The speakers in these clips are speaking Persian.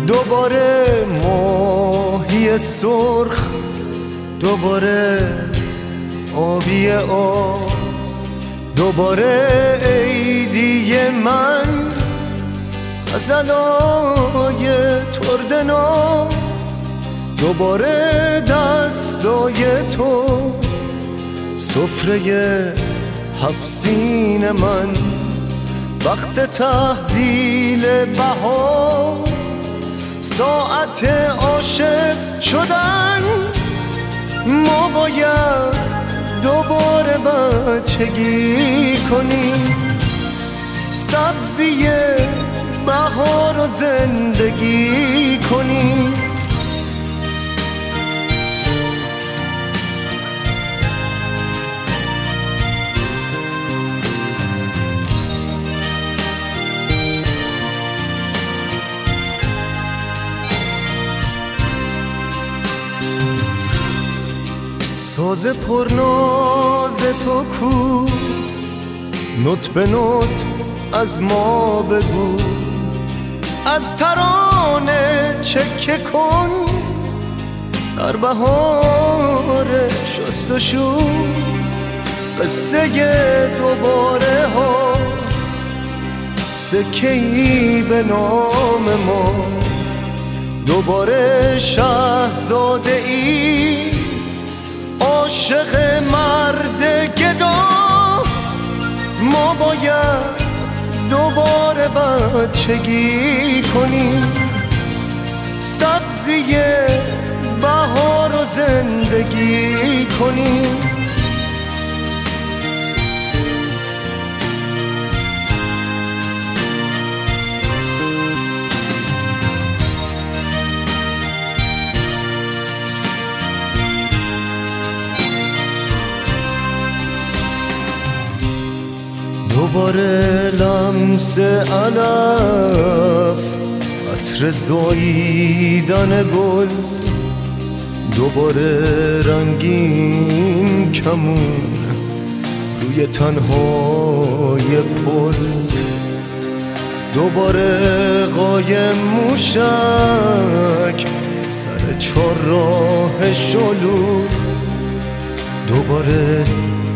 دوباره ماهی سرخ، دوباره آبی آب، دوباره عیدی من، غزلای تردنا، دوباره دستای تو، سفره هفسین من، وقت تحویل بهار، ساعت عاشق شدن. ما باید دوباره بچگی کنیم، سبزی بهار رو زندگی کنیم. ساز پرناز تو کو، نوت به نوت از ما بگو، از ترانه چکه کن در بهار شست و شو. قصه دوباره ها، سکه‌ای به نام ما، دوباره شاهزاده ای عاشق مرد گدا. ما باید دوباره بچگی کنیم، سبزی بهار رو زندگی کنیم. دوباره لمس علف، عطر زاییدن گل، دوباره رنگین کمون روی تنهای پل، دوباره قایم موشک سر چهارراه شلوغ، دوباره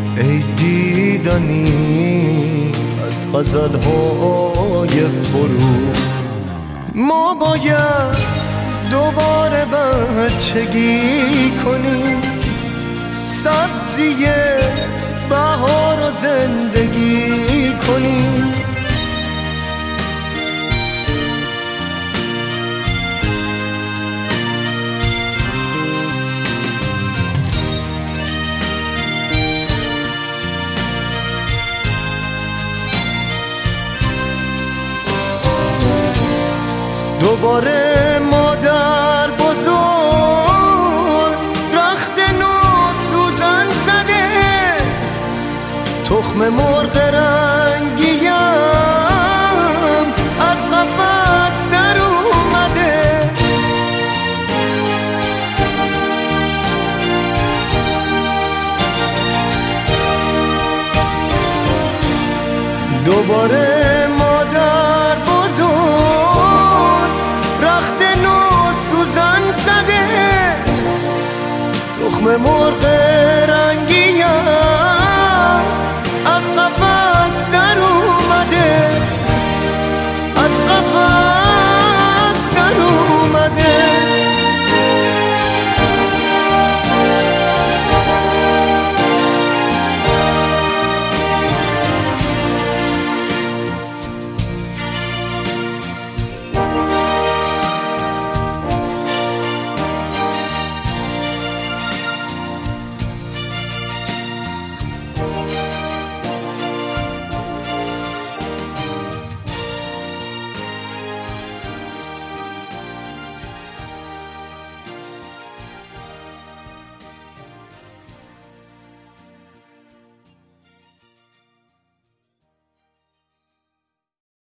عیدیدنی از غزلهای فروغ. ما باید دوباره بچگی کنیم، سبزی بهار رو زندگی کنیم. دوباره مادر بزرگ رخت نو سوزن زده، تخم مرغ